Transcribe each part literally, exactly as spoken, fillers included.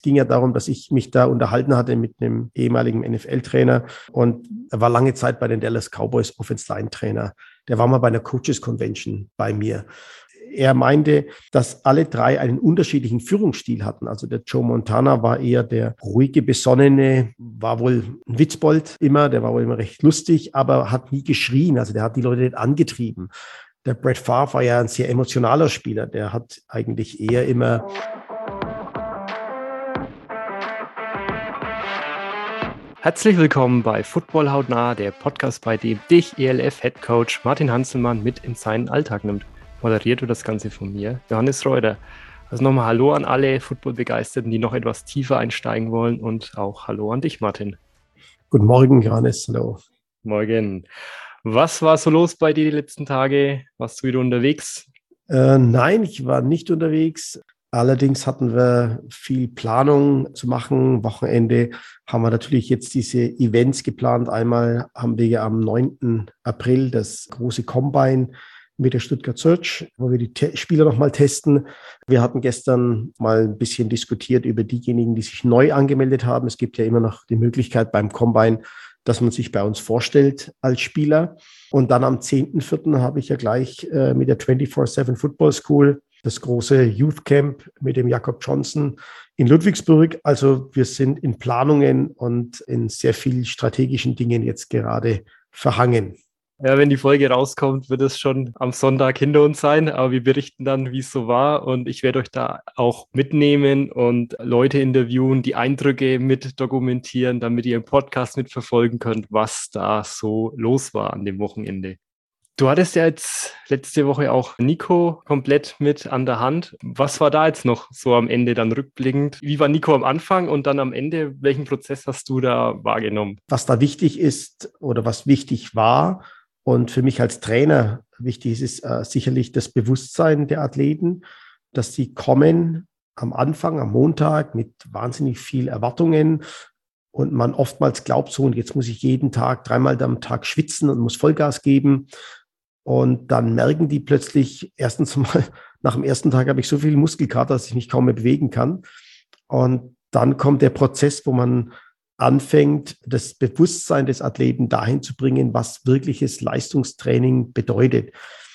ging ja darum, dass ich mich da unterhalten hatte mit einem ehemaligen N F L-Trainer und er war lange Zeit bei den Dallas Cowboys Offense-Line-Trainer. Der war mal bei einer Coaches Convention bei mir. Er meinte, dass alle drei einen unterschiedlichen Führungsstil hatten. Also der Joe Montana war eher der ruhige, besonnene, war wohl ein Witzbold immer, der war wohl immer recht lustig, aber hat nie geschrien. Also der hat die Leute nicht angetrieben. Der Brett Favre war ja ein sehr emotionaler Spieler. Der hat eigentlich eher immer Herzlich willkommen bei Football hautnah, der Podcast, bei dem dich E L F-Headcoach Martin Hanselmann mit in seinen Alltag nimmt. Moderiert wird das Ganze von mir, Johannes Reuter. Also nochmal Hallo an alle Football-Begeisterten, die noch etwas tiefer einsteigen wollen, und auch Hallo an dich, Martin. Guten Morgen, Johannes. Hallo. Morgen. Was war so los bei dir die letzten Tage? Warst du wieder unterwegs? Äh, nein, ich war nicht unterwegs. Allerdings hatten wir viel Planung zu machen. Wochenende haben wir natürlich jetzt diese Events geplant. Einmal haben wir ja am neunten April das große Combine mit der Stuttgart Search, wo wir die Te- Spieler nochmal testen. Wir hatten gestern mal ein bisschen diskutiert über diejenigen, die sich neu angemeldet haben. Es gibt ja immer noch die Möglichkeit beim Combine, dass man sich bei uns vorstellt als Spieler. Und dann am zehnten vierten habe ich ja gleich äh, mit der vierundzwanzig sieben Football School das große Youth Camp mit dem Jakob Johnson in Ludwigsburg. Also wir sind in Planungen und in sehr vielen strategischen Dingen jetzt gerade verhangen. Ja, wenn die Folge rauskommt, wird es schon am Sonntag hinter uns sein, aber wir berichten dann, wie es so war, und ich werde euch da auch mitnehmen und Leute interviewen, die Eindrücke mit dokumentieren, damit ihr im Podcast mitverfolgen könnt, was da so los war an dem Wochenende. Du hattest ja jetzt letzte Woche auch Nico komplett mit an der Hand. Was war da jetzt noch so am Ende dann rückblickend? Wie war Nico am Anfang und dann am Ende? Welchen Prozess hast du da wahrgenommen? Was da wichtig ist oder was wichtig war und für mich als Trainer wichtig ist, ist äh, sicherlich das Bewusstsein der Athleten, dass sie kommen am Anfang, am Montag mit wahnsinnig viel Erwartungen und man oftmals glaubt so, und jetzt muss ich jeden Tag, dreimal am Tag schwitzen und muss Vollgas geben. Und dann merken die plötzlich, erstens mal, nach dem ersten Tag habe ich so viel Muskelkater, dass ich mich kaum mehr bewegen kann. Und dann kommt der Prozess, wo man anfängt, das Bewusstsein des Athleten dahin zu bringen, was wirkliches Leistungstraining bedeutet.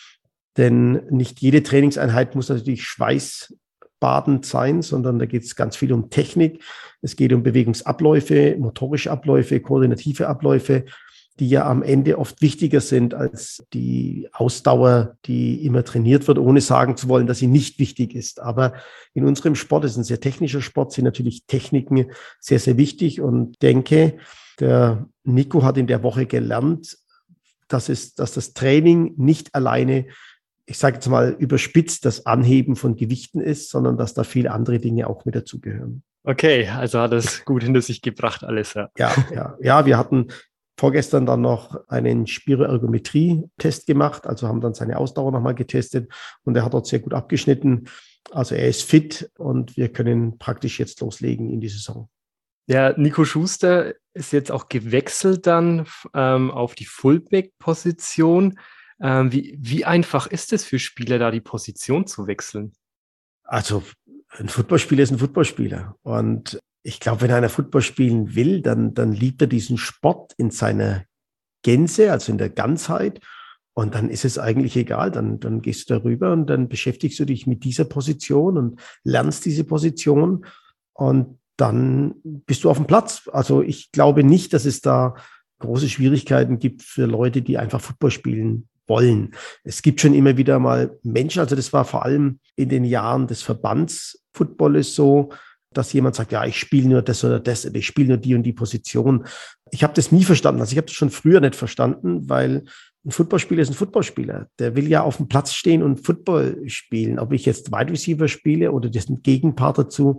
Denn nicht jede Trainingseinheit muss natürlich schweißbadend sein, sondern da geht es ganz viel um Technik. Es geht um Bewegungsabläufe, motorische Abläufe, koordinative Abläufe, die ja am Ende oft wichtiger sind als die Ausdauer, die immer trainiert wird, ohne sagen zu wollen, dass sie nicht wichtig ist. Aber in unserem Sport, es ist ein sehr technischer Sport, sind natürlich Techniken sehr, sehr wichtig, und denke, der Nico hat in der Woche gelernt, dass es, dass das Training nicht alleine, ich sage jetzt mal überspitzt, das Anheben von Gewichten ist, sondern dass da viele andere Dinge auch mit dazugehören. Okay, also hat es gut hinter sich gebracht alles, ja. Ja, ja, ja, wir hatten vorgestern dann noch einen Spiroergometrie-Test gemacht, also haben dann seine Ausdauer nochmal getestet und er hat dort sehr gut abgeschnitten. Also er ist fit und wir können praktisch jetzt loslegen in die Saison. Ja, Nico Schuster ist jetzt auch gewechselt dann ähm, auf die Fullback-Position. Ähm, wie, wie einfach ist es für Spieler, da die Position zu wechseln? Also ein Footballspieler ist ein Footballspieler, und ich glaube, wenn einer Football spielen will, dann, dann liebt er diesen Sport in seiner Gänze, also in der Ganzheit. Und dann ist es eigentlich egal. Dann, dann gehst du darüber und dann beschäftigst du dich mit dieser Position und lernst diese Position. Und dann bist du auf dem Platz. Also ich glaube nicht, dass es da große Schwierigkeiten gibt für Leute, die einfach Football spielen wollen. Es gibt schon immer wieder mal Menschen, also das war vor allem in den Jahren des Verbandsfootballes so, dass jemand sagt, ja, ich spiele nur das oder das, ich spiele nur die und die Position. Ich habe das nie verstanden. Also ich habe das schon früher nicht verstanden, weil ein Footballspieler ist ein Footballspieler. Der will ja auf dem Platz stehen und Football spielen. Ob ich jetzt Wide Receiver spiele oder dessen Gegenpart dazu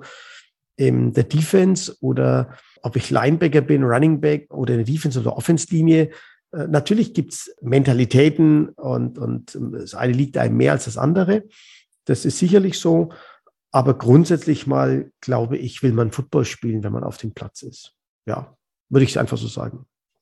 in der Defense oder ob ich Linebacker bin, Running Back oder in der Defense- oder Offense-Linie. Äh, natürlich gibt es Mentalitäten und, und das eine liegt einem mehr als das andere. Das ist sicherlich so. Aber grundsätzlich mal, glaube ich, will man Football spielen, wenn man auf dem Platz ist. Ja, würde ich es einfach so sagen.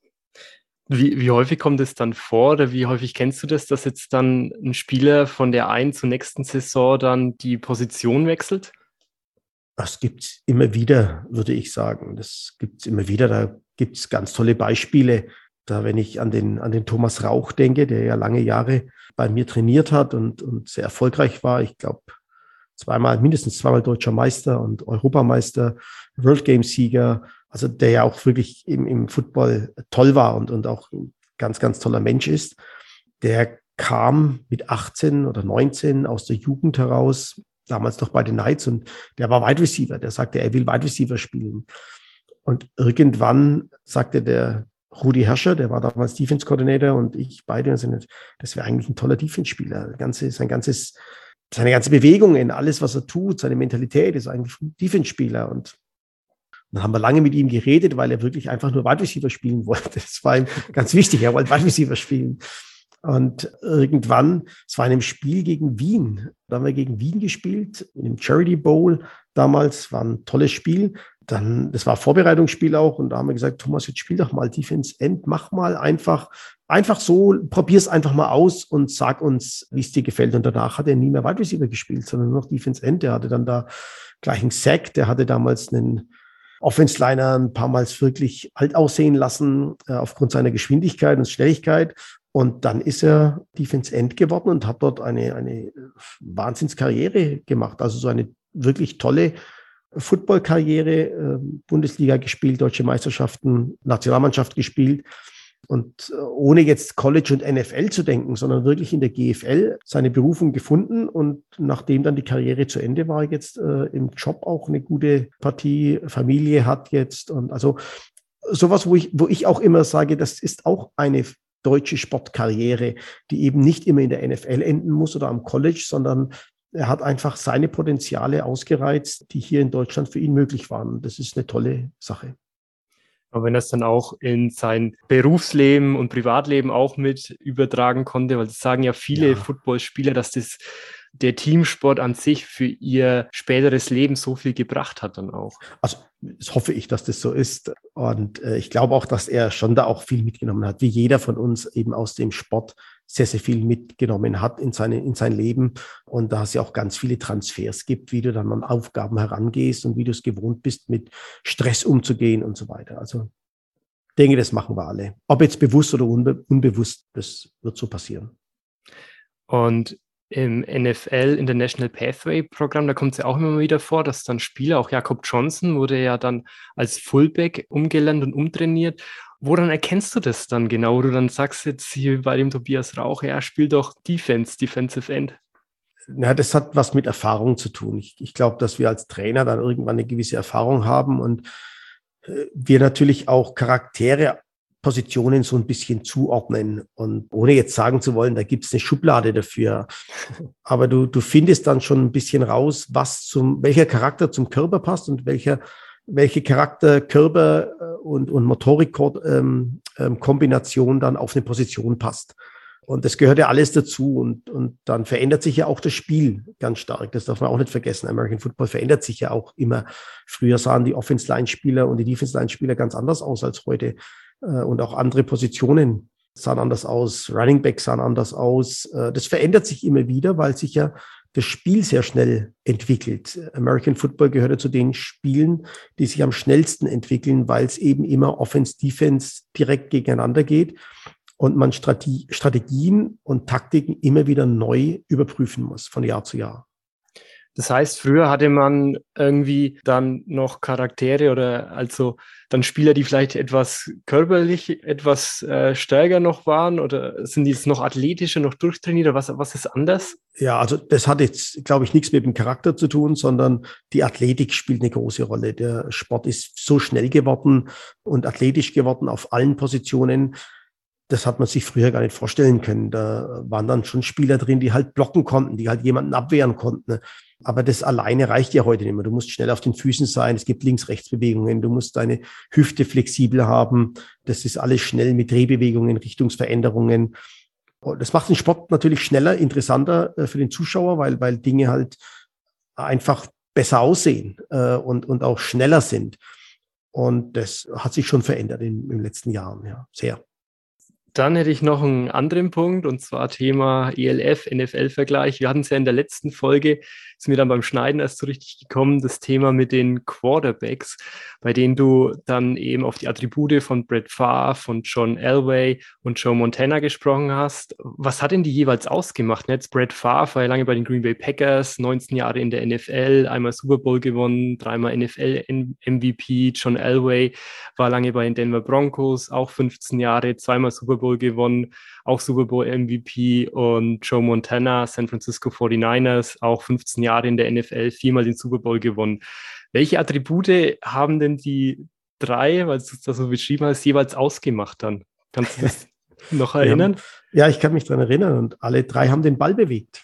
Wie, wie häufig kommt es dann vor, oder wie häufig kennst du das, dass jetzt dann ein Spieler von der einen zur nächsten Saison dann die Position wechselt? Das gibt's immer wieder, würde ich sagen. Das gibt's immer wieder. Da gibt's ganz tolle Beispiele. Da, wenn ich an den, an den Thomas Rauch denke, der ja lange Jahre bei mir trainiert hat und, und sehr erfolgreich war. Ich glaube, zweimal, mindestens zweimal deutscher Meister und Europameister, World Games Sieger. Also der ja auch wirklich im, im Football toll war und, und auch ein ganz, ganz toller Mensch ist. Der kam mit achtzehn oder neunzehn aus der Jugend heraus, damals noch bei den Knights, und der war Wide Receiver. Der sagte, er will Wide Receiver spielen. Und irgendwann sagte der Rudi Herrscher, der war damals Defense Coordinator, und ich beide, das wäre eigentlich ein toller Defense-Spieler. Ganze, sein ganzes, seine ganze Bewegung in alles, was er tut, seine Mentalität ist eigentlich ein Defense-Spieler. Und dann haben wir lange mit ihm geredet, weil er wirklich einfach nur Wide Receiver spielen wollte. Das war ihm ganz wichtig, er wollte Wide Receiver spielen. Und irgendwann, es war in einem Spiel gegen Wien, da haben wir gegen Wien gespielt, in dem Charity Bowl damals, war ein tolles Spiel. Dann, das war ein Vorbereitungsspiel auch, und da haben wir gesagt, Thomas, jetzt spiel doch mal Defense End, mach mal einfach, einfach so, probier's einfach mal aus und sag uns, wie es dir gefällt. Und danach hat er nie mehr Wide Receiver gespielt, sondern nur noch Defense End. Der hatte dann da gleich einen Sack, der hatte damals einen Offense-Liner ein paar Mal wirklich alt aussehen lassen, äh, aufgrund seiner Geschwindigkeit und Schnelligkeit. Und dann ist er Defense End geworden und hat dort eine, eine Wahnsinnskarriere gemacht. Also so eine wirklich tolle Football-Karriere, äh, Bundesliga gespielt, deutsche Meisterschaften, Nationalmannschaft gespielt. Und äh, ohne jetzt College und N F L zu denken, sondern wirklich in der G F L seine Berufung gefunden. Und nachdem dann die Karriere zu Ende war, jetzt äh, im Job auch eine gute Partie, Familie hat jetzt. Und also sowas, wo ich, wo ich auch immer sage, das ist auch eine deutsche Sportkarriere, die eben nicht immer in der N F L enden muss oder am College, sondern er hat einfach seine Potenziale ausgereizt, die hier in Deutschland für ihn möglich waren. Das ist eine tolle Sache. Aber wenn er es dann auch in sein Berufsleben und Privatleben auch mit übertragen konnte, weil das sagen ja viele ja. Footballspieler, dass das der Teamsport an sich für ihr späteres Leben so viel gebracht hat dann auch. Also das hoffe ich, dass das so ist. Und äh, ich glaube auch, dass er schon da auch viel mitgenommen hat, wie jeder von uns eben aus dem Sport sehr, sehr viel mitgenommen hat in, seine, in sein Leben. Und da es ja auch ganz viele Transfers gibt, wie du dann an Aufgaben herangehst und wie du es gewohnt bist, mit Stress umzugehen und so weiter. Also ich denke, das machen wir alle. Ob jetzt bewusst oder unbe- unbewusst, das wird so passieren. Und im N F L International Pathway Programm, da kommt es ja auch immer mal wieder vor, dass dann Spieler, auch Jakob Johnson wurde ja dann als Fullback umgelernt und umtrainiert. Woran erkennst du das dann genau, wo du dann sagst jetzt hier bei dem Tobias Rauch, er spielt doch Defense, Defensive End? Ja, das hat was mit Erfahrung zu tun. Ich, ich glaube, dass wir als Trainer dann irgendwann eine gewisse Erfahrung haben und äh, wir natürlich auch Charaktere, Positionen so ein bisschen zuordnen. Und ohne jetzt sagen zu wollen, da gibt es eine Schublade dafür. Aber du, du findest dann schon ein bisschen raus, was zum, welcher Charakter zum Körper passt und welcher, welche Charakter, Körper und, und Motorik-Kombination ähm, ähm, dann auf eine Position passt. Und das gehört ja alles dazu. Und, und dann verändert sich ja auch das Spiel ganz stark. Das darf man auch nicht vergessen. American Football verändert sich ja auch immer. Früher sahen die Offense-Line-Spieler und die Defense-Line-Spieler ganz anders aus als heute. Und auch andere Positionen sahen anders aus. Running Back sahen anders aus. Das verändert sich immer wieder, weil sich ja das Spiel sehr schnell entwickelt. American Football gehört ja zu den Spielen, die sich am schnellsten entwickeln, weil es eben immer Offense, Defense direkt gegeneinander geht und man Strate- Strategien und Taktiken immer wieder neu überprüfen muss von Jahr zu Jahr. Das heißt, früher hatte man irgendwie dann noch Charaktere oder also dann Spieler, die vielleicht etwas körperlich, etwas äh, stärker noch waren, oder sind die jetzt noch athletischer, noch durchtrainiert, oder was, was ist anders? Ja, also das hat jetzt, glaube ich, nichts mit dem Charakter zu tun, sondern die Athletik spielt eine große Rolle. Der Sport ist so schnell geworden und athletisch geworden auf allen Positionen. Das hat man sich früher gar nicht vorstellen können. Da waren dann schon Spieler drin, die halt blocken konnten, die halt jemanden abwehren konnten. Aber das alleine reicht ja heute nicht mehr. Du musst schnell auf den Füßen sein. Es gibt Links-Rechts-Bewegungen. Du musst deine Hüfte flexibel haben. Das ist alles schnell mit Drehbewegungen, Richtungsveränderungen. Das macht den Sport natürlich schneller, interessanter für den Zuschauer, weil, weil Dinge halt einfach besser aussehen äh, und, und auch schneller sind. Und das hat sich schon verändert in, in den letzten Jahren, ja, sehr. Dann hätte ich noch einen anderen Punkt, und zwar Thema E L F, N F L-Vergleich. Wir hatten es ja in der letzten Folge, ist mir dann beim Schneiden erst so richtig gekommen, das Thema mit den Quarterbacks, bei denen du dann eben auf die Attribute von Brett Favre, von John Elway und Joe Montana gesprochen hast. Was hat denn die jeweils ausgemacht? Jetzt Brett Favre war ja lange bei den Green Bay Packers, neunzehn Jahre in der N F L, einmal Super Bowl gewonnen, dreimal N F L-M V P. John Elway war lange bei den Denver Broncos, auch fünfzehn Jahre, zweimal Super Bowl gewonnen, auch Super Bowl M V P. Und Joe Montana, San Francisco forty-niners, auch fünfzehn Jahre in der N F L, viermal den Super Bowl gewonnen. Welche Attribute haben denn die drei, weil du es da so beschrieben hast, jeweils ausgemacht dann? Kannst du das noch erinnern? Ja, ich kann mich daran erinnern und alle drei haben den Ball bewegt.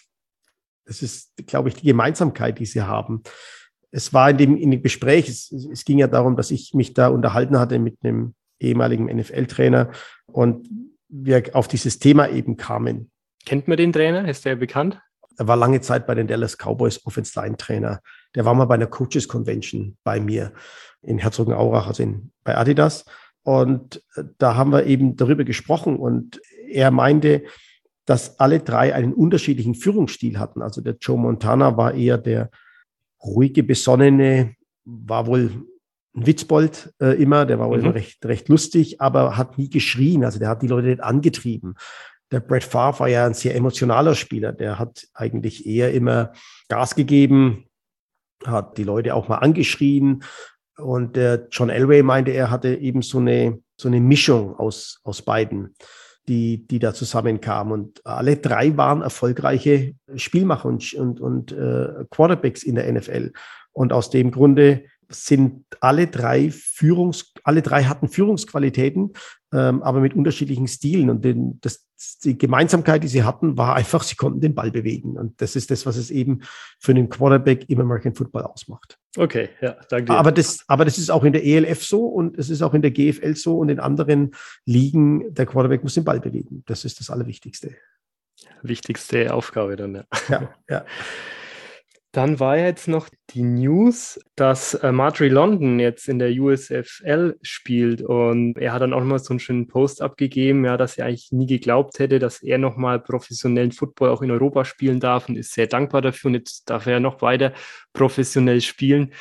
Das ist, glaube ich, die Gemeinsamkeit, die sie haben. Es war in dem, in dem Gespräch, es, es ging ja darum, dass ich mich da unterhalten hatte mit einem ehemaligen N F L-Trainer und wir auf dieses Thema eben kamen. Kennt man den Trainer? Ist der bekannt? Er war lange Zeit bei den Dallas Cowboys Offense-Line-Trainer. Der war mal bei einer Coaches Convention bei mir in Herzogenaurach, also in, bei Adidas. Und da haben wir eben darüber gesprochen und er meinte, dass alle drei einen unterschiedlichen Führungsstil hatten. Also der Joe Montana war eher der ruhige, besonnene, war wohl ein Witzbold äh, immer, der war wohl mhm. immer recht, recht lustig, aber hat nie geschrien, also der hat die Leute nicht angetrieben. Der Brett Favre war ja ein sehr emotionaler Spieler, der hat eigentlich eher immer Gas gegeben, hat die Leute auch mal angeschrien und der John Elway meinte, er hatte eben so eine, so eine Mischung aus, aus beiden, die, die da zusammenkamen. Und alle drei waren erfolgreiche Spielmacher und, und, und äh, Quarterbacks in der N F L. Und aus dem Grunde sind alle drei Führungs, alle drei hatten Führungsqualitäten, ähm, aber mit unterschiedlichen Stilen. Und den, das, die Gemeinsamkeit, die sie hatten, war einfach, sie konnten den Ball bewegen. Und das ist das, was es eben für einen Quarterback im American Football ausmacht. Okay, ja, danke. Aber das, aber das ist auch in der E L F so und es ist auch in der G F L so und in anderen Ligen, der Quarterback muss den Ball bewegen. Das ist das Allerwichtigste. Wichtigste Aufgabe dann, ja. Ja, ja. Dann war jetzt noch die News, dass äh, Marjorie London jetzt in der U S F L spielt und er hat dann auch nochmal so einen schönen Post abgegeben, ja, dass er eigentlich nie geglaubt hätte, dass er nochmal professionellen Football auch in Europa spielen darf und ist sehr dankbar dafür und jetzt darf er noch weiter professionell spielen.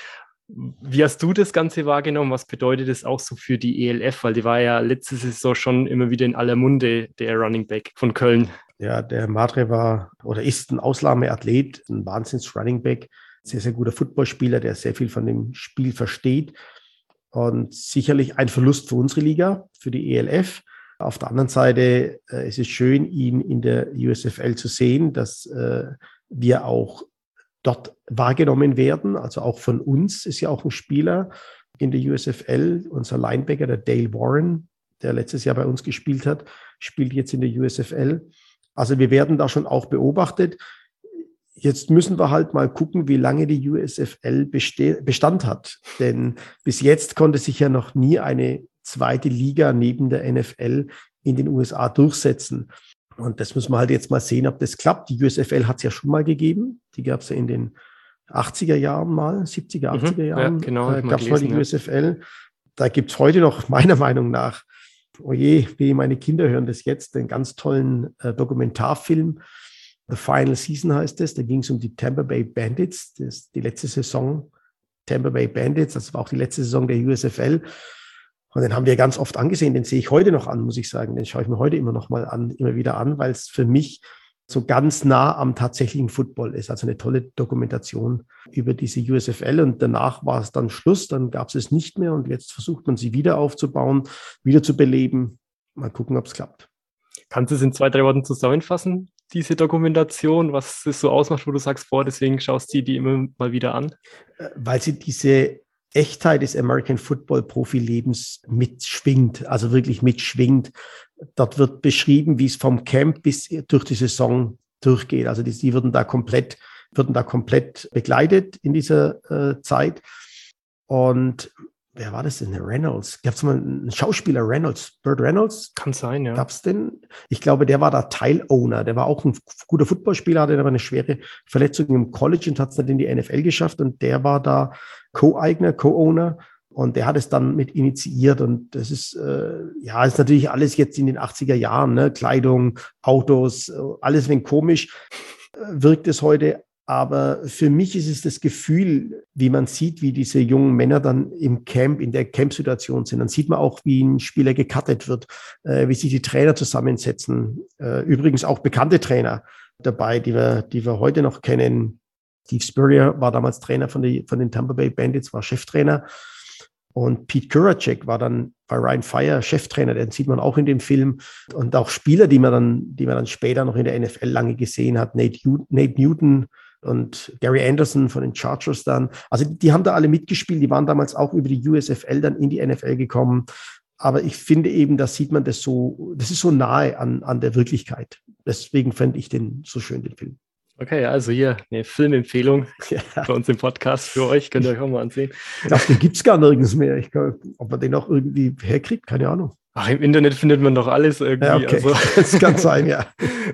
Wie hast du das Ganze wahrgenommen? Was bedeutet das auch so für die E L F? Weil die war ja letzte Saison schon immer wieder in aller Munde, der Running Back von Köln. Ja, der Madre war oder ist ein Ausnahmeathlet, ein Wahnsinns-Running-Back, sehr, sehr guter Footballspieler, der sehr viel von dem Spiel versteht und sicherlich ein Verlust für unsere Liga, für die E L F. Auf der anderen Seite äh, ist es schön, ihn in der U S F L zu sehen, dass äh, wir auch dort wahrgenommen werden. Also auch von uns ist ja auch ein Spieler in der U S F L, unser Linebacker, der Dale Warren, der letztes Jahr bei uns gespielt hat, spielt jetzt in der U S F L. Also wir werden da schon auch beobachtet. Jetzt müssen wir halt mal gucken, wie lange die U S F L beste- Bestand hat. Denn bis jetzt konnte sich ja noch nie eine zweite Liga neben der N F L in den U S A durchsetzen. Und das müssen wir halt jetzt mal sehen, ob das klappt. Die U S F L hat es ja schon mal gegeben. Die gab es ja in den achtziger Jahren mal, siebziger, achtziger Jahren. Ja, genau, äh, gab es mal die ja. U S F L. Da gibt es heute noch, meiner Meinung nach, oh je, wie meine Kinder hören das jetzt, einen ganz tollen äh, Dokumentarfilm. The Final Season heißt es. Da ging es um die Tampa Bay Bandits. Das ist die letzte Saison Tampa Bay Bandits. Das war auch die letzte Saison der U S F L. Und den haben wir ganz oft angesehen. Den sehe ich heute noch an, muss ich sagen. Den schaue ich mir heute immer noch mal an, immer wieder an, weil es für mich so ganz nah am tatsächlichen Football ist. Also eine tolle Dokumentation über diese U S F L. Und danach war es dann Schluss. Dann gab es es nicht mehr. Und jetzt versucht man sie wieder aufzubauen, wieder zu beleben. Mal gucken, ob es klappt. Kannst du es in zwei, drei Worten zusammenfassen, diese Dokumentation, was es so ausmacht, wo du sagst, vor, deswegen schaust du die immer mal wieder an? Weil sie diese Echtheit des American Football Profilebens mitschwingt, also wirklich mitschwingt. Dort wird beschrieben, wie es vom Camp bis durch die Saison durchgeht. Also die, die würden da komplett, würden da komplett begleitet in dieser äh, Zeit. Und wer war das denn? Reynolds. Gab es mal einen Schauspieler, Reynolds, Burt Reynolds? Kann sein, ja. Gab es den? Ich glaube, der war da Teilowner. Der war auch ein guter Footballspieler, hatte aber eine schwere Verletzung im College und hat es dann in die N F L geschafft. Und der war da Co-Eigner, Co-Owner Und der hat es dann mit initiiert. Und das ist, äh, ja, ist natürlich alles jetzt in den achtziger Jahren, ne? Kleidung, Autos, alles wenn komisch, äh, wirkt es heute. Aber für mich ist es das Gefühl, wie man sieht, wie diese jungen Männer dann im Camp, in der Camp-Situation sind. Dann sieht man auch, wie ein Spieler gecuttet wird, äh, wie sich die Trainer zusammensetzen. Äh, übrigens auch bekannte Trainer dabei, die wir, die wir heute noch kennen. Steve Spurrier war damals Trainer von, die, von den Tampa Bay Bandits, war Cheftrainer. Und Pete Kuracek war dann bei Ryan Fire Cheftrainer, den sieht man auch in dem Film. Und auch Spieler, die man dann, die man dann später noch in der N F L lange gesehen hat, Nate, Nate Newton und Gary Anderson von den Chargers dann. Also die haben da alle mitgespielt, die waren damals auch über die U S F L dann in die N F L gekommen. Aber ich finde eben, da sieht man das so, das ist so nahe an, an der Wirklichkeit. Deswegen fände ich den so schön, den Film. Okay, also hier eine Filmempfehlung ja. Für uns im Podcast, für euch, könnt ihr euch auch mal ansehen. Ich glaube, den gibt es gar nirgends mehr. Ich glaub, ob man den auch irgendwie herkriegt, keine Ahnung. Ach, im Internet findet man doch alles irgendwie. Ja, okay. Also, das kann sein, ja.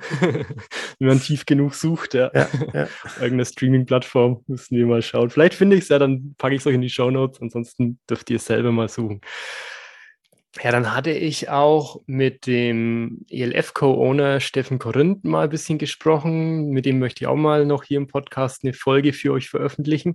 Wenn man tief genug sucht, ja. ja, ja. Irgendeine Streaming-Plattform, müssen wir mal schauen. Vielleicht finde ich es ja, dann packe ich es euch in die Shownotes, ansonsten dürft ihr es selber mal suchen. Ja, dann hatte ich auch mit dem E L F-Co-Owner Steffen Korinth mal ein bisschen gesprochen. Mit dem möchte ich auch mal noch hier im Podcast eine Folge für euch veröffentlichen.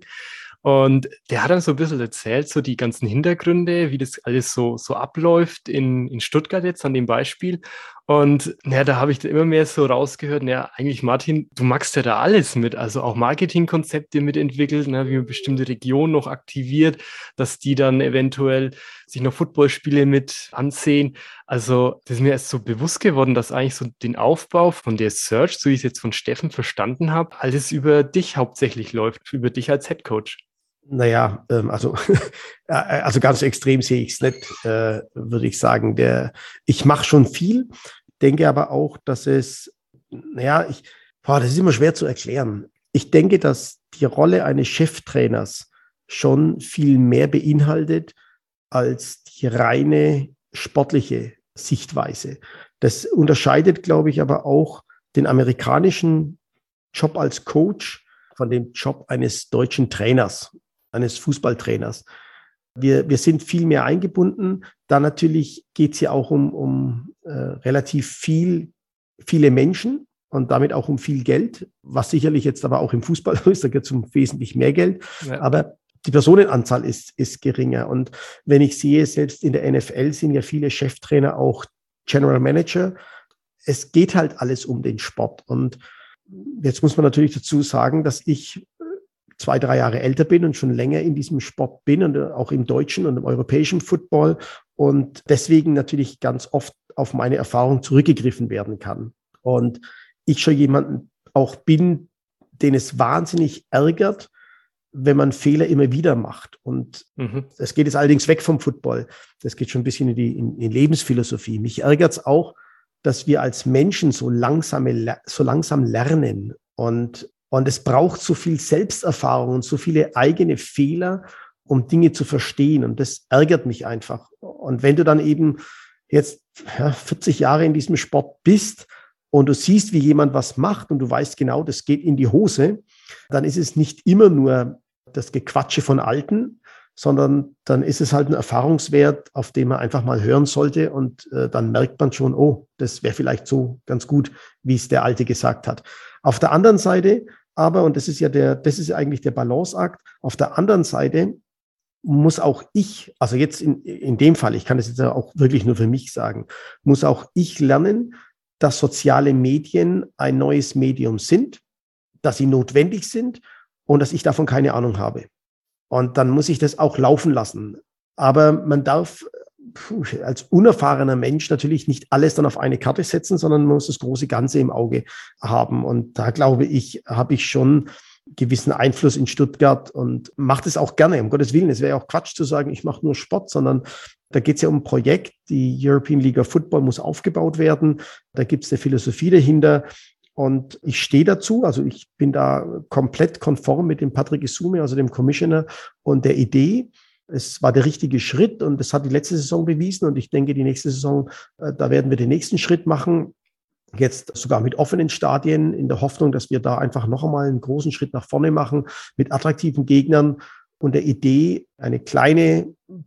Und der hat dann so ein bisschen erzählt, so die ganzen Hintergründe, wie das alles so, so abläuft in, in Stuttgart jetzt an dem Beispiel. Und ja, da habe ich immer mehr so rausgehört, ja, eigentlich Martin, du machst ja da alles mit, also auch Marketingkonzepte mitentwickelt, ne, wie man bestimmte Regionen noch aktiviert, dass die dann eventuell sich noch Footballspiele mit ansehen. Also das ist mir erst so bewusst geworden, dass eigentlich so den Aufbau von der Search, so wie ich es jetzt von Steffen verstanden habe, alles über dich hauptsächlich läuft, über dich als Headcoach. Naja, ähm, also, also ganz so extrem sehe ich es nicht, äh, würde ich sagen. Der, ich mache schon viel, denke aber auch, dass es, naja, ich, boah, das ist immer schwer zu erklären. Ich denke, dass die Rolle eines Cheftrainers schon viel mehr beinhaltet als die reine sportliche Sichtweise. Das unterscheidet, glaube ich, aber auch den amerikanischen Job als Coach von dem Job eines deutschen Trainers, eines Fußballtrainers. Wir, wir sind viel mehr eingebunden. Da natürlich geht es ja auch um, um äh, relativ viel, viele Menschen und damit auch um viel Geld, was sicherlich jetzt aber auch im Fußball ist, da geht es um wesentlich mehr Geld. Ja. Aber die Personenanzahl ist, ist geringer. Und wenn ich sehe, selbst in der N F L sind ja viele Cheftrainer auch General Manager. Es geht halt alles um den Sport. Und jetzt muss man natürlich dazu sagen, dass ich zwei, drei Jahre älter bin und schon länger in diesem Sport bin und auch im deutschen und im europäischen Football und deswegen natürlich ganz oft auf meine Erfahrung zurückgegriffen werden kann. Und ich schon jemanden auch bin, den es wahnsinnig ärgert, wenn man Fehler immer wieder macht. Und mhm. das geht jetzt allerdings weg vom Football. Das geht schon ein bisschen in die in, in Lebensphilosophie. Mich ärgert es auch, dass wir als Menschen so langsame, so langsam lernen. Und, und es braucht so viel Selbsterfahrung und so viele eigene Fehler, um Dinge zu verstehen. Und das ärgert mich einfach. Und wenn du dann eben jetzt ja, vierzig Jahre in diesem Sport bist und du siehst, wie jemand was macht und du weißt genau, das geht in die Hose, dann ist es nicht immer nur das Gequatsche von Alten, sondern dann ist es halt ein Erfahrungswert, auf den man einfach mal hören sollte und äh, dann merkt man schon, oh, das wäre vielleicht so ganz gut, wie es der Alte gesagt hat. Auf der anderen Seite aber, und das ist ja der, das ist ja eigentlich der Balanceakt, auf der anderen Seite muss auch ich, also jetzt in, in dem Fall, ich kann das jetzt auch wirklich nur für mich sagen, muss auch ich lernen, dass soziale Medien ein neues Medium sind, dass sie notwendig sind und dass ich davon keine Ahnung habe. Und dann muss ich das auch laufen lassen. Aber man darf puh, als unerfahrener Mensch natürlich nicht alles dann auf eine Karte setzen, sondern man muss das große Ganze im Auge haben. Und da glaube ich, habe ich schon gewissen Einfluss in Stuttgart und mache das auch gerne, um Gottes Willen. Es wäre ja auch Quatsch zu sagen, ich mache nur Sport, sondern da geht es ja um ein Projekt. Die European League of Football muss aufgebaut werden. Da gibt es eine Philosophie dahinter. Und ich stehe dazu, also ich bin da komplett konform mit dem Patrick Isume, also dem Commissioner und der Idee. Es war der richtige Schritt und das hat die letzte Saison bewiesen und ich denke, die nächste Saison, da werden wir den nächsten Schritt machen. Jetzt sogar mit offenen Stadien in der Hoffnung, dass wir da einfach noch einmal einen großen Schritt nach vorne machen mit attraktiven Gegnern und der Idee, eine kleine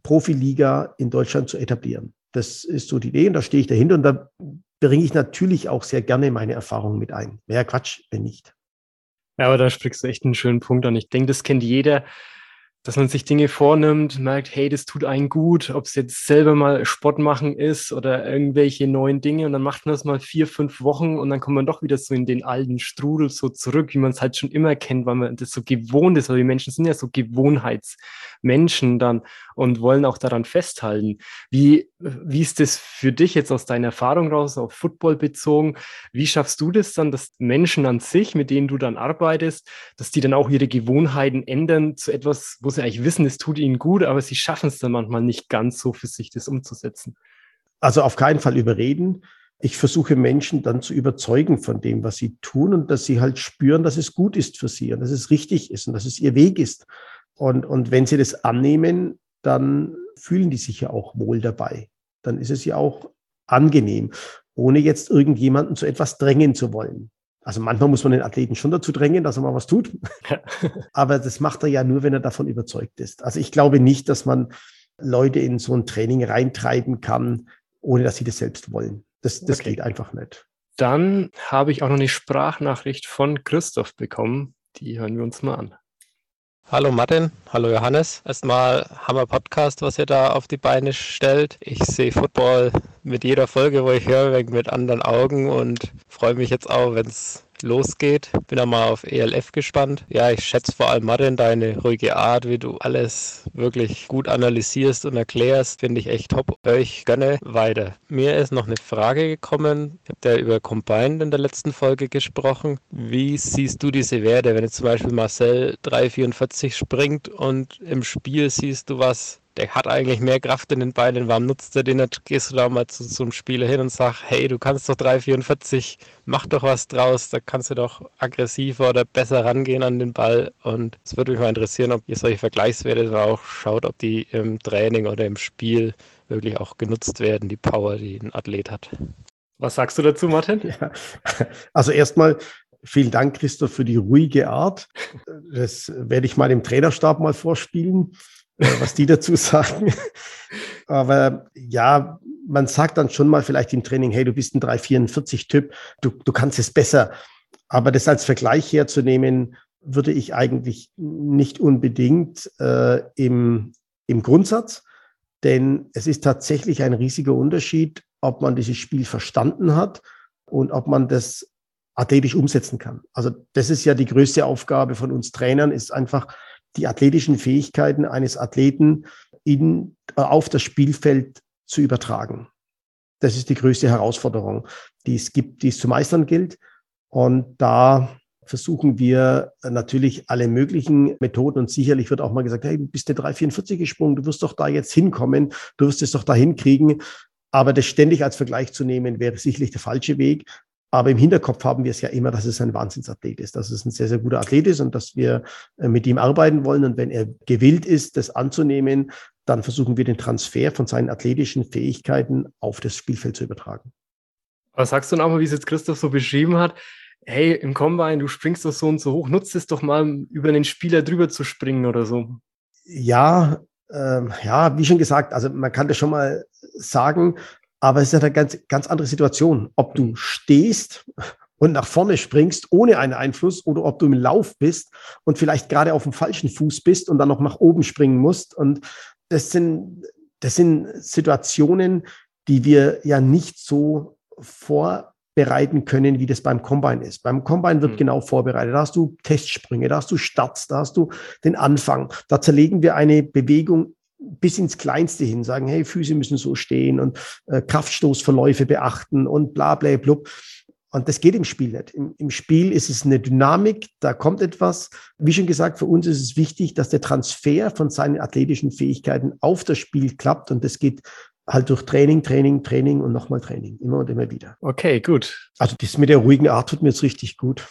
Profiliga in Deutschland zu etablieren. Das ist so die Idee und da stehe ich dahinter und da bringe ich natürlich auch sehr gerne meine Erfahrungen mit ein. Wäre Quatsch, wenn nicht. Ja, aber da sprichst du echt einen schönen Punkt an. Ich denke, das kennt jeder, dass man sich Dinge vornimmt, merkt, hey, das tut einen gut, ob es jetzt selber mal Sport machen ist oder irgendwelche neuen Dinge und dann macht man das mal vier, fünf Wochen und dann kommt man doch wieder so in den alten Strudel so zurück, wie man es halt schon immer kennt, weil man das so gewohnt ist, weil die Menschen sind ja so Gewohnheitsmenschen dann und wollen auch daran festhalten. Wie, wie ist das für dich jetzt aus deiner Erfahrung raus, auf Football bezogen? Wie schaffst du das dann, dass Menschen an sich, mit denen du dann arbeitest, dass die dann auch ihre Gewohnheiten ändern zu etwas, wo sie eigentlich wissen, es tut ihnen gut, aber sie schaffen es dann manchmal nicht ganz so für sich, das umzusetzen? Also auf keinen Fall überreden. Ich versuche Menschen dann zu überzeugen von dem, was sie tun und dass sie halt spüren, dass es gut ist für sie und dass es richtig ist und dass es ihr Weg ist. Und, und wenn sie das annehmen, dann fühlen die sich ja auch wohl dabei. Dann ist es ja auch angenehm, ohne jetzt irgendjemanden zu etwas drängen zu wollen. Also manchmal muss man den Athleten schon dazu drängen, dass er mal was tut. Aber das macht er ja nur, wenn er davon überzeugt ist. Also ich glaube nicht, dass man Leute in so ein Training reintreiben kann, ohne dass sie das selbst wollen. Das, das okay. geht einfach nicht. Dann habe ich auch noch eine Sprachnachricht von Christoph bekommen. Die hören wir uns mal an. Hallo Martin, hallo Johannes. Erstmal Hammer Podcast, was ihr da auf die Beine stellt. Ich sehe Football mit jeder Folge, wo ich höre, mit anderen Augen und freue mich jetzt auch, wenn es losgeht. Bin auch mal auf E L F gespannt. Ja, ich schätze vor allem Martin, deine ruhige Art, wie du alles wirklich gut analysierst und erklärst, finde ich echt top. Ich gönne weiter. Mir ist noch eine Frage gekommen. Ich habe ja über Combine in der letzten Folge gesprochen. Wie siehst du diese Werte, wenn jetzt zum Beispiel Marcel drei vierundvierzig springt und im Spiel siehst du was, der hat eigentlich mehr Kraft in den Beinen, warum nutzt er den nicht? Gehst du da mal zu so einem Spieler hin und sagst, hey, du kannst doch drei vierundvierzig, mach doch was draus, da kannst du doch aggressiver oder besser rangehen an den Ball. Und es würde mich mal interessieren, ob ihr solche Vergleichswerte dann auch schaut, ob die im Training oder im Spiel wirklich auch genutzt werden, die Power, die ein Athlet hat. Was sagst du dazu, Martin? Ja, also erstmal vielen Dank, Christoph, für die ruhige Art. Das werde ich mal dem Trainerstab mal vorspielen, was die dazu sagen. Aber ja, man sagt dann schon mal vielleicht im Training, hey, du bist ein drei vierundvierzig-Typ, du, du kannst es besser. Aber das als Vergleich herzunehmen, würde ich eigentlich nicht unbedingt äh, im, im Grundsatz. Denn es ist tatsächlich ein riesiger Unterschied, ob man dieses Spiel verstanden hat und ob man das athletisch umsetzen kann. Also das ist ja die größte Aufgabe von uns Trainern, ist einfach die athletischen Fähigkeiten eines Athleten in, äh, auf das Spielfeld zu übertragen. Das ist die größte Herausforderung, die es gibt, die es zu meistern gilt. Und da versuchen wir natürlich alle möglichen Methoden. Und sicherlich wird auch mal gesagt, hey, du bist der drei vierundvierzig gesprungen, du wirst doch da jetzt hinkommen, du wirst es doch da hinkriegen. Aber das ständig als Vergleich zu nehmen, wäre sicherlich der falsche Weg. Aber im Hinterkopf haben wir es ja immer, dass es ein Wahnsinnsathlet ist, dass es ein sehr, sehr guter Athlet ist und dass wir mit ihm arbeiten wollen. Und wenn er gewillt ist, das anzunehmen, dann versuchen wir den Transfer von seinen athletischen Fähigkeiten auf das Spielfeld zu übertragen. Was sagst du nochmal, wie es jetzt Christoph so beschrieben hat? Hey, im Combine, du springst doch so und so hoch, nutzt es doch mal, über den Spieler drüber zu springen oder so. Ja, äh, ja, wie schon gesagt, also man kann das schon mal sagen, aber es ist eine ganz, ganz andere Situation, ob du stehst und nach vorne springst ohne einen Einfluss oder ob du im Lauf bist und vielleicht gerade auf dem falschen Fuß bist und dann noch nach oben springen musst. Und das sind, das sind Situationen, die wir ja nicht so vorbereiten können, wie das beim Combine ist. Beim Combine wird mhm. genau vorbereitet. Da hast du Testsprünge, da hast du Starts, da hast du den Anfang. Da zerlegen wir eine Bewegung bis ins Kleinste hin, sagen, hey, Füße müssen so stehen und äh, Kraftstoßverläufe beachten und bla bla blub. Und das geht im Spiel nicht. Im, Im Spiel ist es eine Dynamik, da kommt etwas. Wie schon gesagt, für uns ist es wichtig, dass der Transfer von seinen athletischen Fähigkeiten auf das Spiel klappt und das geht halt durch Training, Training, Training und nochmal Training, immer und immer wieder. Okay, gut. Also das mit der ruhigen Art tut mir jetzt richtig gut.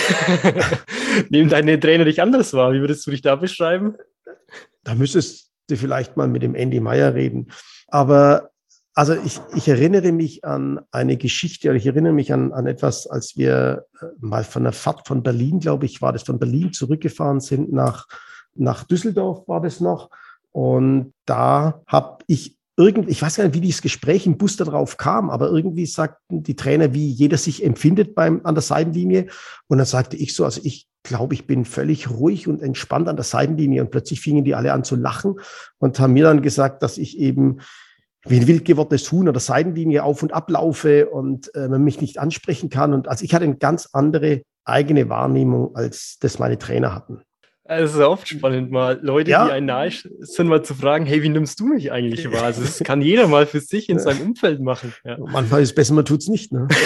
Nehmen deine Trainer dich anders wahr? Wie würdest du dich da beschreiben? Da müsstest du vielleicht mal mit dem Andy Meyer reden. Aber also ich, ich erinnere mich an eine Geschichte, oder ich erinnere mich an, an etwas, als wir mal von der Fahrt von Berlin, glaube ich, war das, von Berlin zurückgefahren sind nach, nach Düsseldorf, war das noch. Und da habe ich irgendwie, ich weiß gar nicht, wie dieses Gespräch im Bus darauf kam, aber irgendwie sagten die Trainer, wie jeder sich empfindet beim, an der Seitenlinie. Und dann sagte ich so, also ich glaube, ich bin völlig ruhig und entspannt an der Seitenlinie. Und plötzlich fingen die alle an zu lachen und haben mir dann gesagt, dass ich eben wie ein wild gewordenes Huhn an der Seitenlinie auf und ab laufe und äh, man mich nicht ansprechen kann. Und also ich hatte eine ganz andere eigene Wahrnehmung, als das meine Trainer hatten. Es ist oft spannend, mal Leute, Ja. die einen nahe sind, mal zu fragen, hey, wie nimmst du mich eigentlich wahr? Also das kann jeder mal für sich in seinem Umfeld machen. Ja. Manchmal ist es besser, man tut es nicht. Ne?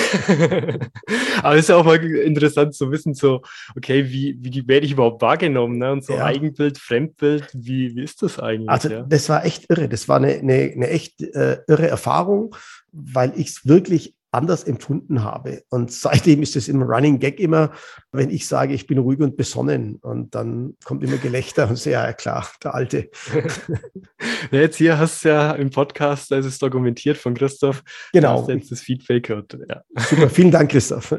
Aber es ist ja auch mal interessant zu wissen, so, okay, wie, wie werde ich überhaupt wahrgenommen? Ne? Und so Ja. Eigenbild, Fremdbild, wie, wie ist das eigentlich? Also ja? das war echt irre. Das war eine, eine, eine echt äh, irre Erfahrung, weil ich es wirklich anders empfunden habe. Und seitdem ist es im Running Gag immer, wenn ich sage, ich bin ruhig und besonnen. Und dann kommt immer Gelächter und so, ja klar, der Alte. Ja, jetzt hier hast du ja im Podcast, da ist es dokumentiert von Christoph. Genau. Da hast du jetzt das Feedback gehört. Ja. Super, vielen Dank, Christoph.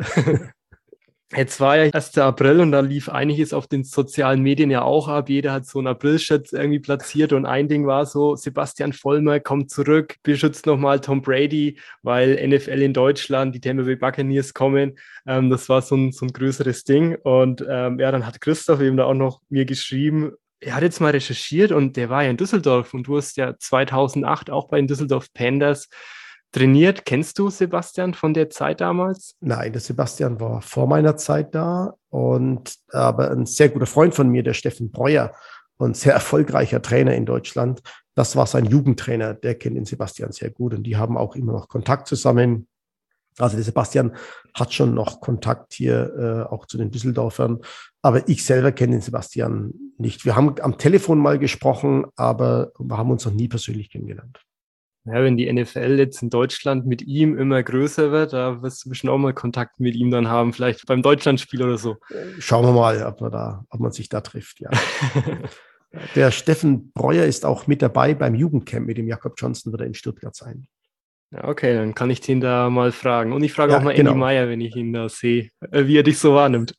Jetzt war ja erster April und da lief einiges auf den sozialen Medien ja auch ab. Jeder hat so einen April-Scherz irgendwie platziert und ein Ding war so, Sebastian Vollmer kommt zurück, beschützt nochmal Tom Brady, weil N F L in Deutschland, die Tampa Bay Buccaneers kommen. Ähm, das war so ein, so ein größeres Ding und ähm, ja, dann hat Christoph eben da auch noch mir geschrieben, er hat jetzt mal recherchiert und der war ja in Düsseldorf und du hast ja zweitausendacht auch bei den Düsseldorf Panthers trainiert. Kennst du Sebastian von der Zeit damals? Nein, der Sebastian war vor meiner Zeit da und aber ein sehr guter Freund von mir, der Steffen Breuer, und sehr erfolgreicher Trainer in Deutschland. Das war sein Jugendtrainer, der kennt den Sebastian sehr gut und die haben auch immer noch Kontakt zusammen. Also der Sebastian hat schon noch Kontakt hier äh, auch zu den Düsseldorfern, aber ich selber kenne den Sebastian nicht. Wir haben am Telefon mal gesprochen, aber wir haben uns noch nie persönlich kennengelernt. Ja, wenn die N F L jetzt in Deutschland mit ihm immer größer wird, da wirst du bestimmt auch mal Kontakt mit ihm dann haben, vielleicht beim Deutschlandspiel oder so. Schauen wir mal, ob, wir da, ob man sich da trifft, ja. Der Steffen Breuer ist auch mit dabei beim Jugendcamp mit dem Jakob Johnson, wird er in Stuttgart sein. Ja, okay, dann kann ich den da mal fragen. Und ich frage Ja, auch mal genau. Andy Meyer, wenn ich ihn da sehe, wie er dich so wahrnimmt.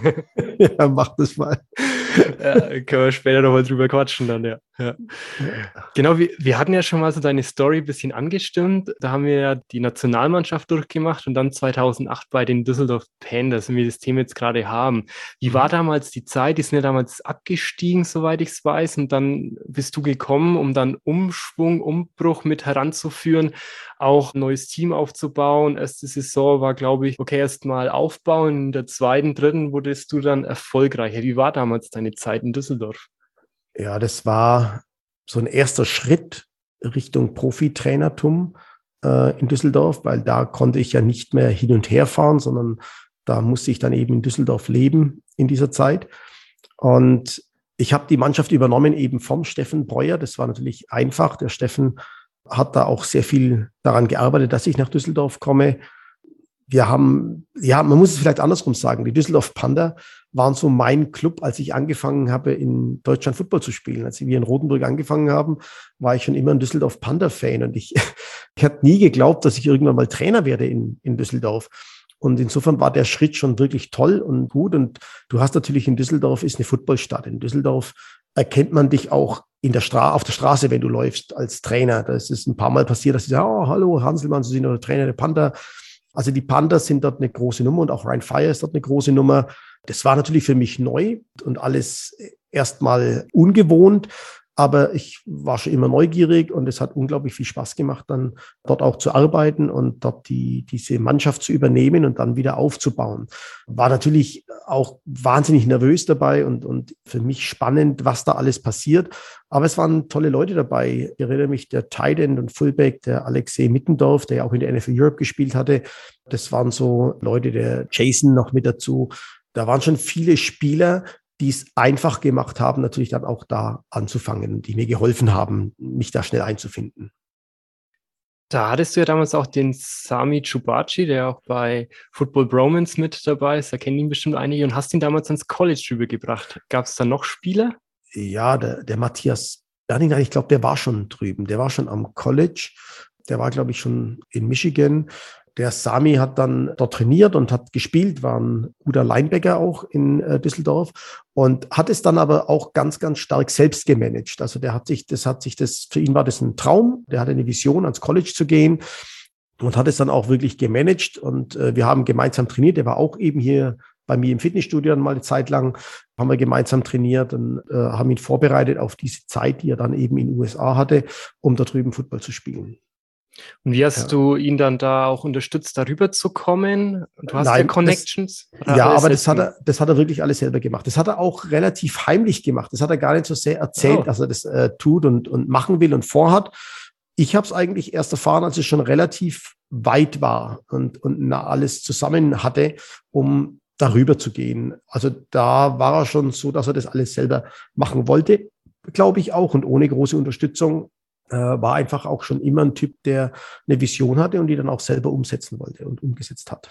Ja, mach das mal. Ja, können wir später nochmal drüber quatschen dann, ja. ja. Genau, wir, wir hatten ja schon mal so deine Story ein bisschen angestimmt. Da haben wir ja die Nationalmannschaft durchgemacht und dann zweitausendacht bei den Düsseldorf Panthers, wenn wir das Thema jetzt gerade haben. Wie war damals die Zeit? Die sind ja damals abgestiegen, soweit ich es weiß, und dann bist du gekommen, um dann Umschwung, Umbruch mit heranzuführen, auch ein neues Team aufzubauen. Erste Saison war, glaube ich, okay, erst mal aufbauen. In der zweiten, dritten wurdest du dann erfolgreicher. Wie war damals deine Zeit in Düsseldorf? Ja, das war so ein erster Schritt Richtung Profitrainertum äh, in Düsseldorf, weil da konnte ich ja nicht mehr hin und her fahren, sondern da musste ich dann eben in Düsseldorf leben in dieser Zeit. Und ich habe die Mannschaft übernommen eben vom Steffen Breuer. Das war natürlich einfach. Der Steffen hat da auch sehr viel daran gearbeitet, dass ich nach Düsseldorf komme. Wir haben, ja, man muss es vielleicht andersrum sagen, die Düsseldorf Panther waren so mein Club, als ich angefangen habe, in Deutschland Football zu spielen. Als wir in Rotenburg angefangen haben, war ich schon immer ein Düsseldorf Panther-Fan und ich, ich habe nie geglaubt, dass ich irgendwann mal Trainer werde in, in Düsseldorf. Und insofern war der Schritt schon wirklich toll und gut. Und du hast natürlich in Düsseldorf ist eine Footballstadt. In Düsseldorf erkennt man dich auch in der Stra- auf der Straße, wenn du läufst als Trainer. Das ist ein paar Mal passiert, dass sie sagen, oh, hallo, Hanselmann, Sie sind der Trainer der Panther. Also die Panthers sind dort eine große Nummer und auch Ryan Fire ist dort eine große Nummer. Das war natürlich für mich neu und alles erstmal ungewohnt, aber ich war schon immer neugierig und es hat unglaublich viel Spaß gemacht, dann dort auch zu arbeiten und dort die, diese Mannschaft zu übernehmen und dann wieder aufzubauen. War natürlich auch wahnsinnig nervös dabei und, und für mich spannend, was da alles passiert. Aber es waren tolle Leute dabei. Ich erinnere mich, der Tight End und Fullback, der Alexei Mittendorf, der ja auch in der N F L Europe gespielt hatte. Das waren so Leute, der Jason noch mit dazu. Da waren schon viele Spieler, die es einfach gemacht haben, natürlich dann auch da anzufangen, die mir geholfen haben, mich da schnell einzufinden. Da hattest du ja damals auch den Sami Chubachi, der auch bei Football Bromance mit dabei ist. Da kennen ihn bestimmt einige und hast ihn damals ans College rübergebracht. Gab es da noch Spieler? Ja, der, der Matthias Berninger, ich glaube, der war schon drüben. Der war schon am College. Der war, glaube ich, schon in Michigan. Der Sami hat dann dort trainiert und hat gespielt, war ein guter Linebacker auch in äh, Düsseldorf und hat es dann aber auch ganz, ganz stark selbst gemanagt. Also der hat sich, das hat sich das, für ihn war das ein Traum. Der hatte eine Vision, ans College zu gehen und hat es dann auch wirklich gemanagt. Und äh, wir haben gemeinsam trainiert. Der war auch eben hier bei mir im Fitnessstudio mal eine Zeit lang, haben wir gemeinsam trainiert und äh, haben ihn vorbereitet auf diese Zeit, die er dann eben in den U S A hatte, um da drüben Football zu spielen. Und wie hast Ja. du ihn dann da auch unterstützt, darüber zu kommen? Du hast Nein, ja Connections. Das, ja, aber das hat, er, das hat er wirklich alles selber gemacht. Das hat er auch relativ heimlich gemacht. Das hat er gar nicht so sehr erzählt, oh. dass er das äh, tut und, und machen will und vorhat. Ich habe es eigentlich erst erfahren, als es schon relativ weit war und, und na, alles zusammen hatte, um darüber zu gehen. Also da war er schon so, dass er das alles selber machen wollte, glaube ich auch. Und ohne große Unterstützung äh, war einfach auch schon immer ein Typ, der eine Vision hatte und die dann auch selber umsetzen wollte und umgesetzt hat.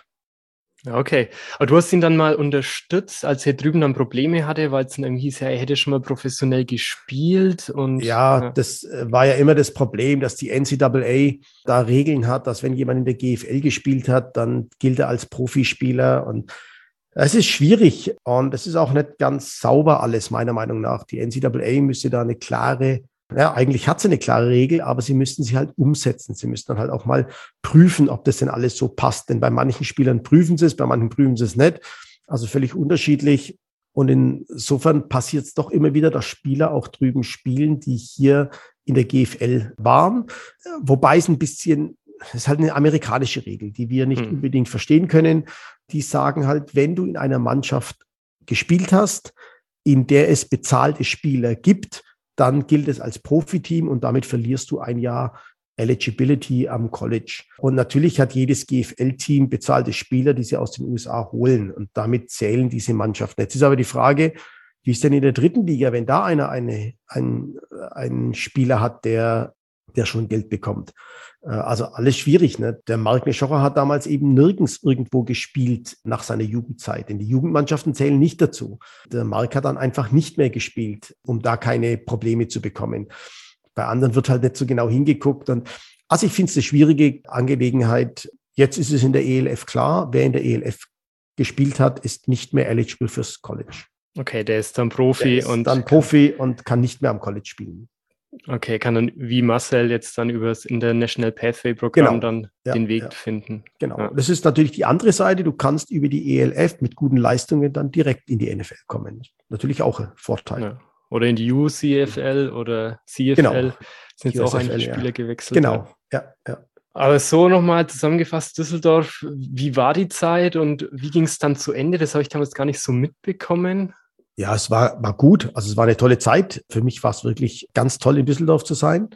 Okay, aber du hast ihn dann mal unterstützt, als er drüben dann Probleme hatte, weil es dann irgendwie hieß, ja, er hätte schon mal professionell gespielt. Und ja, ja, das war ja immer das Problem, dass die N C A A da Regeln hat, dass wenn jemand in der G F L gespielt hat, dann gilt er als Profispieler und es ist schwierig und es ist auch nicht ganz sauber alles, meiner Meinung nach. Die N C A A müsste da eine klare, ja, eigentlich hat sie eine klare Regel, aber sie müssten sie halt umsetzen. Sie müssten dann halt auch mal prüfen, ob das denn alles so passt. Denn bei manchen Spielern prüfen sie es, bei manchen prüfen sie es nicht. Also völlig unterschiedlich. Und insofern passiert es doch immer wieder, dass Spieler auch drüben spielen, die hier in der G F L waren. Wobei es ein bisschen, es ist halt eine amerikanische Regel, die wir nicht hm. unbedingt verstehen können. Die sagen halt, wenn du in einer Mannschaft gespielt hast, in der es bezahlte Spieler gibt, dann gilt es als Profiteam und damit verlierst du ein Jahr Eligibility am College. Und natürlich hat jedes G F L-Team bezahlte Spieler, die sie aus den U S A holen und damit zählen diese Mannschaften. Jetzt ist aber die Frage, wie ist denn in der dritten Liga, wenn da einer eine, ein, einen Spieler hat, der, der schon Geld bekommt? Also alles schwierig, ne? Der Marc Neschocher hat damals eben nirgends irgendwo gespielt nach seiner Jugendzeit, denn die Jugendmannschaften zählen nicht dazu. Der Marc hat dann einfach nicht mehr gespielt, um da keine Probleme zu bekommen. Bei anderen wird halt nicht so genau hingeguckt. Und also ich finde es eine schwierige Angelegenheit. Jetzt ist es in der E L F klar, wer in der E L F gespielt hat, ist nicht mehr eligible fürs College. Okay, der ist dann Profi. Der ist und dann Profi und kann nicht mehr am College spielen. Okay, kann dann wie Marcel jetzt dann über das International Pathway Programm genau. dann ja, den Weg ja. finden. Genau. Ja. Das ist natürlich die andere Seite. Du kannst über die E L F mit guten Leistungen dann direkt in die N F L kommen. Natürlich auch ein Vorteil. Ja. Oder in die U C F L oder C F L. Genau. Sind jetzt auch einige Spieler ja. gewechselt. Genau, ja, ja. Aber so nochmal zusammengefasst, Düsseldorf, wie war die Zeit und wie ging es dann zu Ende? Das habe ich damals gar nicht so mitbekommen. Ja, es war, war gut. Also es war eine tolle Zeit. Für mich war es wirklich ganz toll, in Düsseldorf zu sein.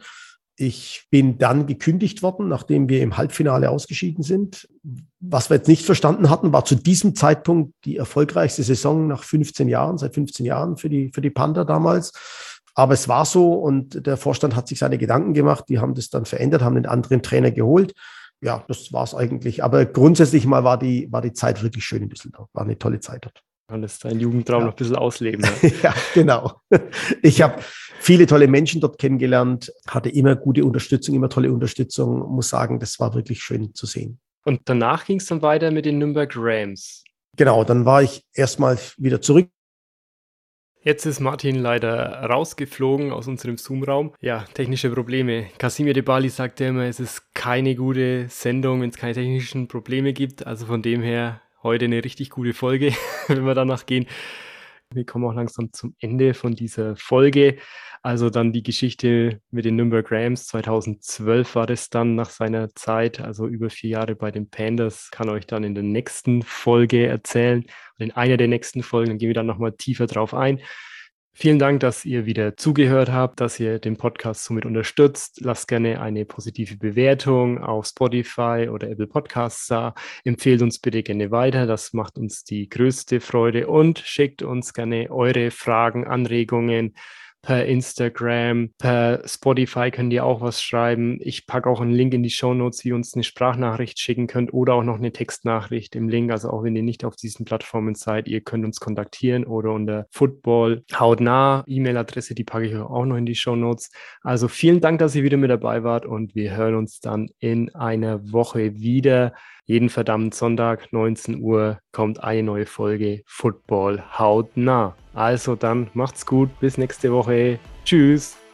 Ich bin dann gekündigt worden, nachdem wir im Halbfinale ausgeschieden sind. Was wir jetzt nicht verstanden hatten, war zu diesem Zeitpunkt die erfolgreichste Saison nach fünfzehn Jahren, seit fünfzehn Jahren für die, für die Panther damals. Aber es war so und der Vorstand hat sich seine Gedanken gemacht. Die haben das dann verändert, haben einen anderen Trainer geholt. Ja, das war es eigentlich. Aber grundsätzlich mal war die, war die Zeit wirklich schön in Düsseldorf. War eine tolle Zeit dort. Alles dein Jugendtraum ja. noch ein bisschen ausleben. Ja, ja genau. Ich habe viele tolle Menschen dort kennengelernt, hatte immer gute Unterstützung, immer tolle Unterstützung. Muss sagen, das war wirklich schön zu sehen. Und danach ging es dann weiter mit den Nürnberg Rams. Genau, dann war ich erstmal wieder zurück. Jetzt ist Martin leider rausgeflogen aus unserem Zoom-Raum. Ja, technische Probleme. Kasimir Debali sagt ja immer, es ist keine gute Sendung, wenn es keine technischen Probleme gibt. Also von dem her heute eine richtig gute Folge, wenn wir danach gehen. Wir kommen auch langsam zum Ende von dieser Folge. Also dann die Geschichte mit den Nürnberg Rams. zweitausendzwölf war das dann nach seiner Zeit, also über vier Jahre bei den Panthers. Kann euch dann in der nächsten Folge erzählen. In einer der nächsten Folgen, dann gehen wir dann nochmal tiefer drauf ein. Vielen Dank, dass ihr wieder zugehört habt, dass ihr den Podcast somit unterstützt. Lasst gerne eine positive Bewertung auf Spotify oder Apple Podcasts da. Empfehlt uns bitte gerne weiter, das macht uns die größte Freude und schickt uns gerne eure Fragen, Anregungen per Instagram, per Spotify könnt ihr auch was schreiben. Ich packe auch einen Link in die Shownotes, wie ihr uns eine Sprachnachricht schicken könnt oder auch noch eine Textnachricht im Link. Also auch wenn ihr nicht auf diesen Plattformen seid, ihr könnt uns kontaktieren oder unter Football hautnah. E-Mail-Adresse, die packe ich auch noch in die Shownotes. Also vielen Dank, dass ihr wieder mit dabei wart und wir hören uns dann in einer Woche wieder. jeden verdammten Sonntag, neunzehn Uhr, kommt eine neue Folge Football hautnah. Also dann macht's gut, bis nächste Woche. Tschüss.